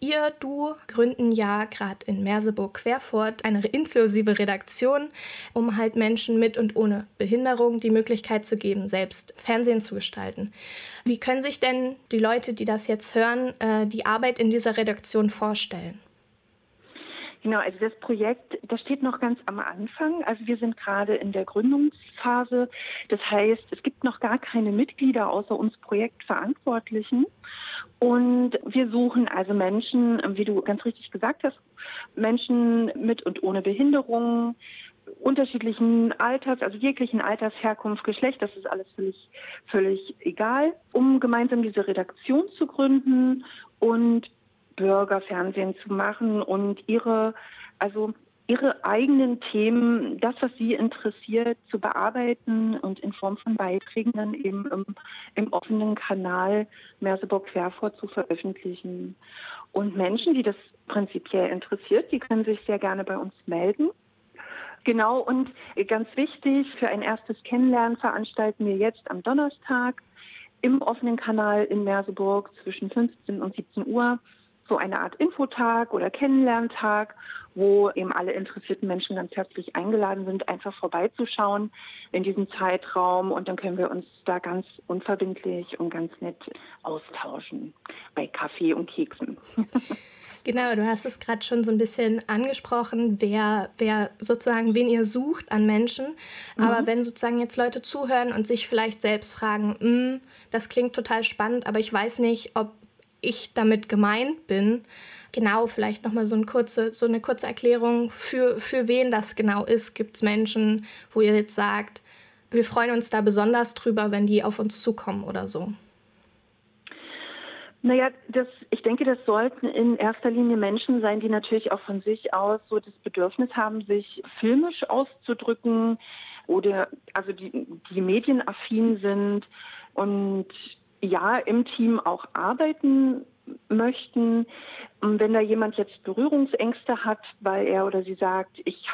Du gründen ja gerade in Merseburg-Querfurt eine inklusive Redaktion, um halt Menschen mit und ohne Behinderung die Möglichkeit zu geben, selbst Fernsehen zu gestalten. Wie können sich denn die Leute, die das jetzt hören, die Arbeit in dieser Redaktion vorstellen? Genau, also das Projekt, das steht noch ganz am Anfang. Also wir sind gerade in der Gründungsphase. Das heißt, es gibt noch gar keine Mitglieder außer uns Projektverantwortlichen. Und wir suchen also Menschen, wie du ganz richtig gesagt hast, Menschen mit und ohne Behinderung, unterschiedlichen Alters, also jeglichen Alters, Herkunft, Geschlecht, das ist alles völlig egal, um gemeinsam diese Redaktion zu gründen und Bürgerfernsehen zu machen und ihre eigenen Themen, das, was sie interessiert, zu bearbeiten und in Form von Beiträgen dann eben im offenen Kanal Merseburg-Querfurt zu veröffentlichen. Und Menschen, die das prinzipiell interessiert, die können sich sehr gerne bei uns melden. Genau, und ganz wichtig, für ein erstes Kennenlernen veranstalten wir jetzt am Donnerstag im offenen Kanal in Merseburg zwischen 15 und 17 Uhr so eine Art Infotag oder Kennenlerntag, wo eben alle interessierten Menschen ganz herzlich eingeladen sind, einfach vorbeizuschauen in diesem Zeitraum. Und dann können wir uns da ganz unverbindlich und ganz nett austauschen bei Kaffee und Keksen. Genau, du hast es gerade schon so ein bisschen angesprochen, wer sozusagen, wen ihr sucht an Menschen. Aber wenn sozusagen jetzt Leute zuhören und sich vielleicht selbst fragen, das klingt total spannend, aber ich weiß nicht, ob ich damit gemeint bin. Genau, vielleicht nochmal so eine kurze Erklärung, für wen das genau ist. Gibt es Menschen, wo ihr jetzt sagt, wir freuen uns da besonders drüber, wenn die auf uns zukommen oder so? Naja, ich denke, das sollten in erster Linie Menschen sein, die natürlich auch von sich aus so das Bedürfnis haben, sich filmisch auszudrücken oder also die medienaffin sind und ja, im Team auch arbeiten möchten. Und wenn da jemand jetzt Berührungsängste hat, weil er oder sie sagt, ich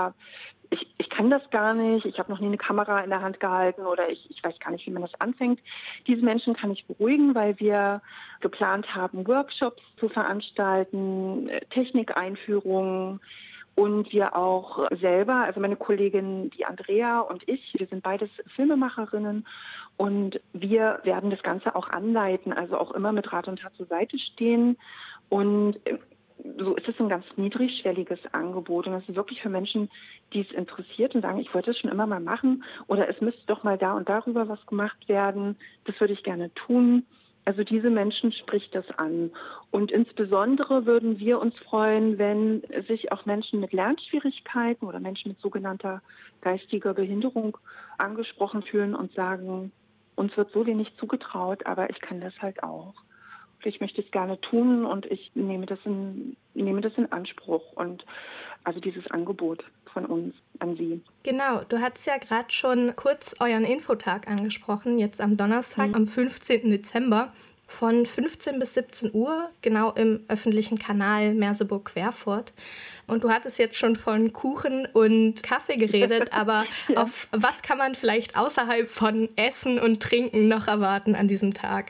kann das gar nicht, ich habe noch nie eine Kamera in der Hand gehalten oder ich weiß gar nicht, wie man das anfängt. Diese Menschen kann ich beruhigen, weil wir geplant haben, Workshops zu veranstalten, Technikeinführungen und wir auch selber, also meine Kollegin, die Andrea und ich, wir sind beides Filmemacherinnen und wir werden das Ganze auch anleiten, also auch immer mit Rat und Tat zur Seite stehen und so ist es ein ganz niedrigschwelliges Angebot und das ist wirklich für Menschen, die es interessiert und sagen, ich wollte es schon immer mal machen oder es müsste doch mal da und darüber was gemacht werden, das würde ich gerne tun. Also diese Menschen spricht das an. Und insbesondere würden wir uns freuen, wenn sich auch Menschen mit Lernschwierigkeiten oder Menschen mit sogenannter geistiger Behinderung angesprochen fühlen und sagen, uns wird so wenig zugetraut, aber ich kann das halt auch. Ich möchte es gerne tun und ich nehme das in Anspruch und also dieses Angebot von uns an Sie. Genau, du hattest ja gerade schon kurz euren Infotag angesprochen, jetzt am Donnerstag, am 15. Dezember von 15 bis 17 Uhr, genau im öffentlichen Kanal Merseburg-Querfurt. Und du hattest jetzt schon von Kuchen und Kaffee geredet, aber ja. Auf was kann man vielleicht außerhalb von Essen und Trinken noch erwarten an diesem Tag?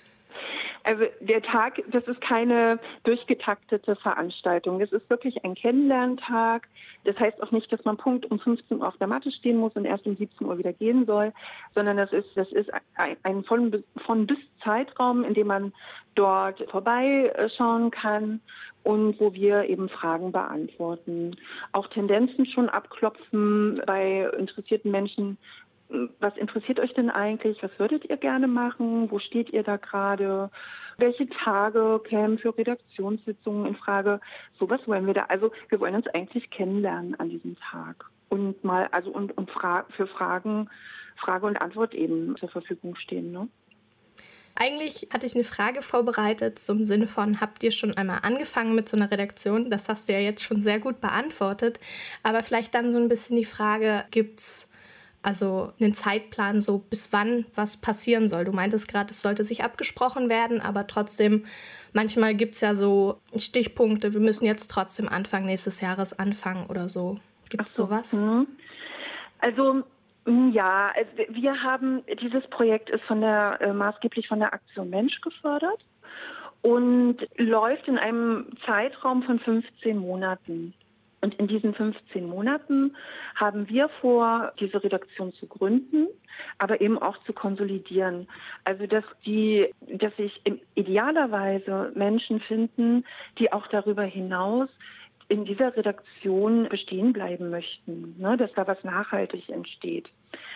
Also der Tag, das ist keine durchgetaktete Veranstaltung. Es ist wirklich ein Kennenlerntag. Das heißt auch nicht, dass man Punkt um 15 Uhr auf der Matte stehen muss und erst um 17 Uhr wieder gehen soll, sondern das ist ein von bis Zeitraum, in dem man dort vorbeischauen kann und wo wir eben Fragen beantworten. Auch Tendenzen schon abklopfen bei interessierten Menschen. Was interessiert euch denn eigentlich? Was würdet ihr gerne machen? Wo steht ihr da gerade? Welche Tage kämen für Redaktionssitzungen in Frage? Sowas wollen wir da. Also wir wollen uns eigentlich kennenlernen an diesem Tag und mal für Frage und Antwort eben zur Verfügung stehen. Ne? Eigentlich hatte ich eine Frage vorbereitet zum Sinne von, habt ihr schon einmal angefangen mit so einer Redaktion? Das hast du ja jetzt schon sehr gut beantwortet. Aber vielleicht dann so ein bisschen die Frage, gibt's also einen Zeitplan, so bis wann was passieren soll. Du meintest gerade, es sollte sich abgesprochen werden, aber trotzdem, manchmal gibt es ja so Stichpunkte, wir müssen jetzt trotzdem Anfang nächstes Jahres anfangen oder so. Gibt es sowas? Also ja, wir haben, dieses Projekt ist maßgeblich von der Aktion Mensch gefördert. und läuft in einem Zeitraum von 15 Monaten. Und in diesen 15 Monaten haben wir vor, diese Redaktion zu gründen, aber eben auch zu konsolidieren. Also dass sich idealerweise Menschen finden, die auch darüber hinaus in dieser Redaktion bestehen bleiben möchten, ne, dass da was nachhaltig entsteht.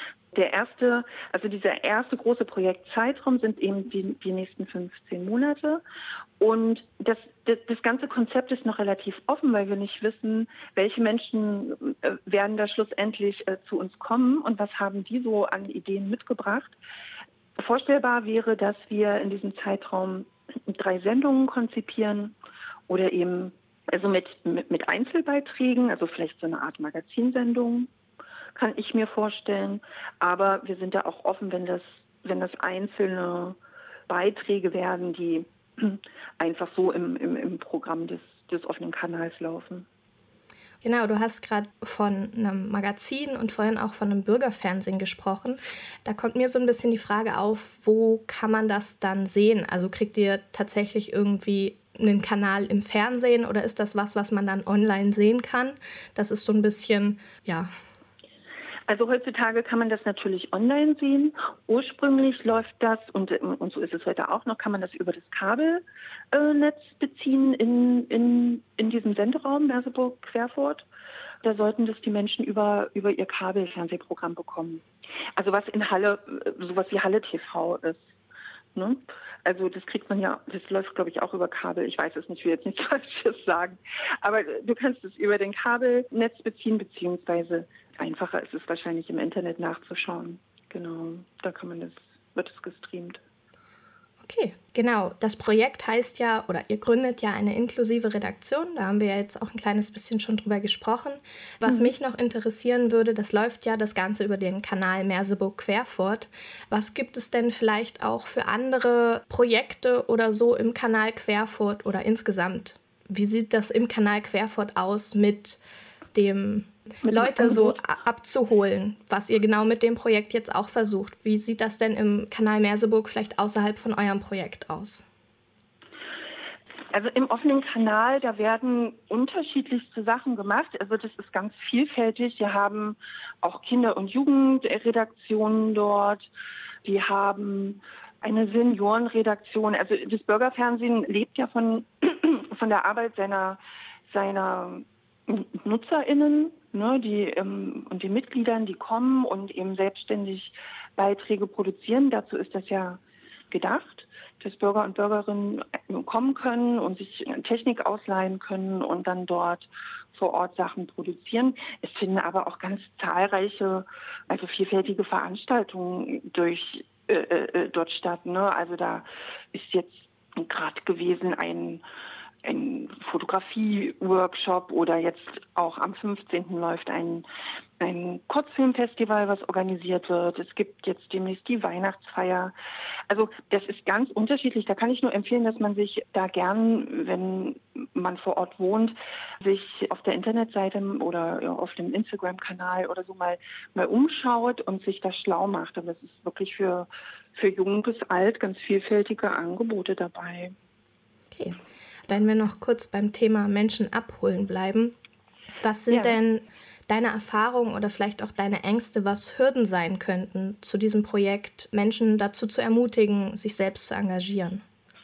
Dieser erste große Projektzeitraum sind eben die nächsten 15 Monate. Und das ganze Konzept ist noch relativ offen, weil wir nicht wissen, welche Menschen werden da schlussendlich zu uns kommen und was haben die so an Ideen mitgebracht. Vorstellbar wäre, dass wir in diesem Zeitraum 3 Sendungen konzipieren oder eben also mit Einzelbeiträgen, also vielleicht so eine Art Magazinsendung, kann ich mir vorstellen. Aber wir sind da auch offen, wenn das einzelne Beiträge werden, die einfach so im Programm des offenen Kanals laufen. Genau, du hast gerade von einem Magazin und vorhin auch von einem Bürgerfernsehen gesprochen. Da kommt mir so ein bisschen die Frage auf, wo kann man das dann sehen? Also kriegt ihr tatsächlich irgendwie einen Kanal im Fernsehen oder ist das was man dann online sehen kann? Das ist so ein bisschen, ja. Also heutzutage kann man das natürlich online sehen. Ursprünglich läuft das, und so ist es heute auch noch, kann man das über das Kabelnetz beziehen in diesem Senderaum Merseburg-Querfurt. Da sollten das die Menschen über ihr Kabelfernsehprogramm bekommen. Also was in Halle, sowas wie Halle TV ist. Ne? Also das kriegt man ja, das läuft glaube ich auch über Kabel. Ich weiß es nicht, ich will jetzt nichts Falsches sagen. Aber du kannst es über den Kabelnetz beziehen, beziehungsweise einfacher ist es wahrscheinlich im Internet nachzuschauen. Genau, da wird es gestreamt. Okay, genau. Das Projekt heißt ja, oder ihr gründet ja eine inklusive Redaktion. Da haben wir ja jetzt auch ein kleines bisschen schon drüber gesprochen. Was mich noch interessieren würde, das läuft ja das Ganze über den Kanal Merseburg-Querfurt. Was gibt es denn vielleicht auch für andere Projekte oder so im Kanal Querfurt oder insgesamt? Wie sieht das im Kanal Querfurt aus mit dem Leute so abzuholen, was ihr genau mit dem Projekt jetzt auch versucht? Wie sieht das denn im Kanal Merseburg vielleicht außerhalb von eurem Projekt aus? Also im offenen Kanal, da werden unterschiedlichste Sachen gemacht. Also das ist ganz vielfältig. Wir haben auch Kinder- und Jugendredaktionen dort. Wir haben eine Seniorenredaktion. Also das Bürgerfernsehen lebt ja von der Arbeit seiner NutzerInnen, ne, und den Mitgliedern, die kommen und eben selbstständig Beiträge produzieren. Dazu ist das ja gedacht, dass Bürger und Bürgerinnen kommen können und sich Technik ausleihen können und dann dort vor Ort Sachen produzieren. Es finden aber auch ganz zahlreiche, also vielfältige Veranstaltungen dort statt. Ne? Also da ist jetzt gerade gewesen ein Fotografie-Workshop oder jetzt auch am 15. läuft ein Kurzfilmfestival, was organisiert wird. Es gibt jetzt demnächst die Weihnachtsfeier. Also das ist ganz unterschiedlich. Da kann ich nur empfehlen, dass man sich da gern, wenn man vor Ort wohnt, sich auf der Internetseite oder auf dem Instagram-Kanal oder so mal umschaut und sich da schlau macht. Aber es ist wirklich für jung bis alt ganz vielfältige Angebote dabei. Okay. Wenn wir noch kurz beim Thema Menschen abholen bleiben, was sind denn deine Erfahrungen oder vielleicht auch deine Ängste, was Hürden sein könnten, zu diesem Projekt Menschen dazu zu ermutigen, sich selbst zu engagieren?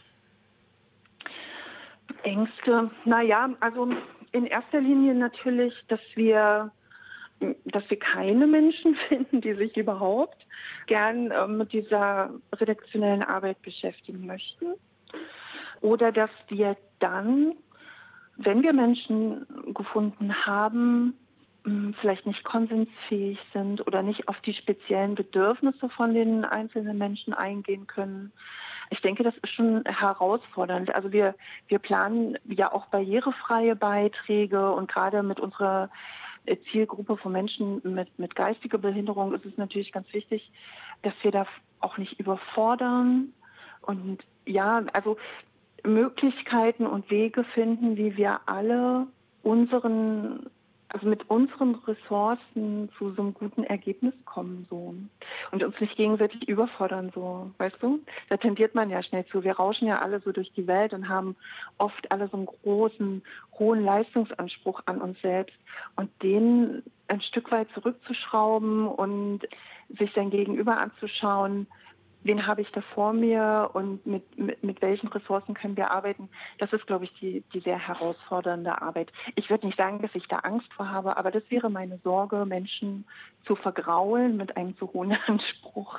Ängste, also in erster Linie natürlich, dass wir keine Menschen finden, die sich überhaupt gern mit dieser redaktionellen Arbeit beschäftigen möchten. Oder dass wir dann, wenn wir Menschen gefunden haben, vielleicht nicht konsensfähig sind oder nicht auf die speziellen Bedürfnisse von den einzelnen Menschen eingehen können. Ich denke, das ist schon herausfordernd. Also wir planen ja auch barrierefreie Beiträge und gerade mit unserer Zielgruppe von Menschen mit geistiger Behinderung ist es natürlich ganz wichtig, dass wir da auch nicht überfordern und also Möglichkeiten und Wege finden, wie wir alle unseren also mit unseren Ressourcen zu so einem guten Ergebnis kommen so und uns nicht gegenseitig überfordern so, weißt du? Da tendiert man ja schnell zu. Wir rauschen ja alle so durch die Welt und haben oft alle so einen großen, hohen Leistungsanspruch an uns selbst und den ein Stück weit zurückzuschrauben und sich sein Gegenüber anzuschauen, wen habe ich da vor mir und mit welchen Ressourcen können wir arbeiten. Das ist, glaube ich, die sehr herausfordernde Arbeit. Ich würde nicht sagen, dass ich da Angst vor habe, aber das wäre meine Sorge, Menschen zu vergraulen mit einem zu hohen Anspruch.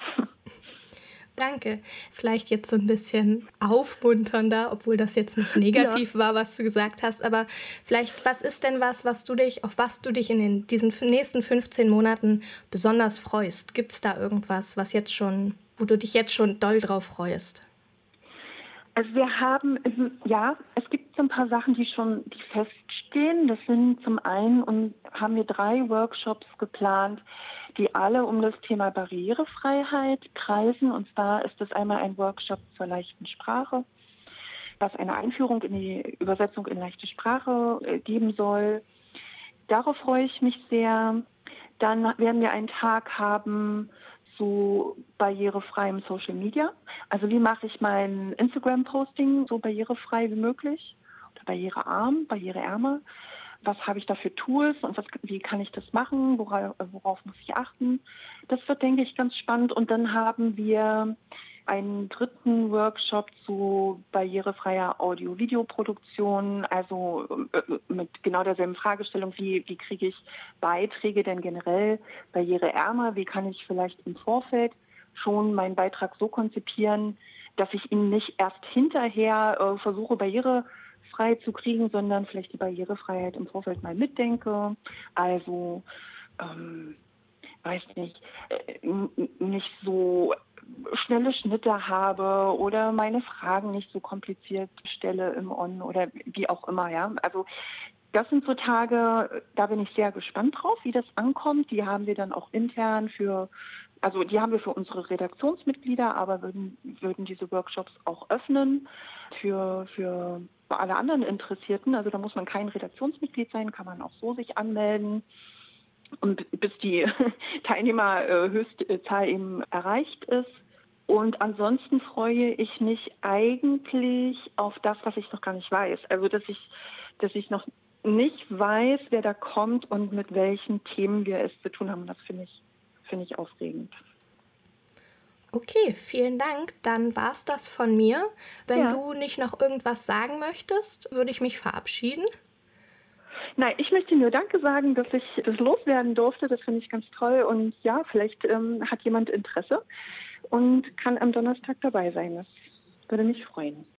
Danke. Vielleicht jetzt so ein bisschen aufmunternder, obwohl das jetzt nicht negativ war, was du gesagt hast. Aber vielleicht, was ist denn auf was du dich in diesen nächsten 15 Monaten besonders freust? Gibt es da irgendwas, wo du dich jetzt schon doll drauf freust? Also wir haben, es gibt so ein paar Sachen, die feststehen. Das sind zum einen, und haben wir 3 Workshops geplant, die alle um das Thema Barrierefreiheit kreisen. Und zwar ist es einmal ein Workshop zur leichten Sprache, was eine Einführung in die Übersetzung in leichte Sprache geben soll. Darauf freue ich mich sehr. Dann werden wir einen Tag haben zu barrierefreiem Social Media. Also wie mache ich mein Instagram-Posting so barrierefrei wie möglich oder barriereärmer? Was habe ich da für Tools und wie kann ich das machen? Worauf muss ich achten? Das wird, denke ich, ganz spannend. Und dann haben wir einen 3. Workshop zu barrierefreier Audio-Video-Produktion, also mit genau derselben Fragestellung, wie kriege ich Beiträge denn generell barriereärmer, wie kann ich vielleicht im Vorfeld schon meinen Beitrag so konzipieren, dass ich ihn nicht erst hinterher versuche, barrierefrei zu kriegen, sondern vielleicht die Barrierefreiheit im Vorfeld mal mitdenke. Also, weiß nicht so schnelle Schnitte habe oder meine Fragen nicht so kompliziert stelle im On oder wie auch immer, ja. Also das sind so Tage, da bin ich sehr gespannt drauf, wie das ankommt. Die haben wir dann auch intern die haben wir für unsere Redaktionsmitglieder, aber würden diese Workshops auch öffnen für alle anderen Interessierten. Also da muss man kein Redaktionsmitglied sein, kann man auch so sich anmelden. Und bis die Teilnehmerhöchstzahl eben erreicht ist. Und ansonsten freue ich mich eigentlich auf das, was ich noch gar nicht weiß. Also dass ich noch nicht weiß, wer da kommt und mit welchen Themen wir es zu tun haben. Das finde ich aufregend. Okay, vielen Dank. Dann war es das von mir. Wenn du nicht noch irgendwas sagen möchtest, würde ich mich verabschieden. Nein, ich möchte nur Danke sagen, dass ich das loswerden durfte. Das finde ich ganz toll. Und ja, vielleicht hat jemand Interesse und kann am Donnerstag dabei sein. Das würde mich freuen.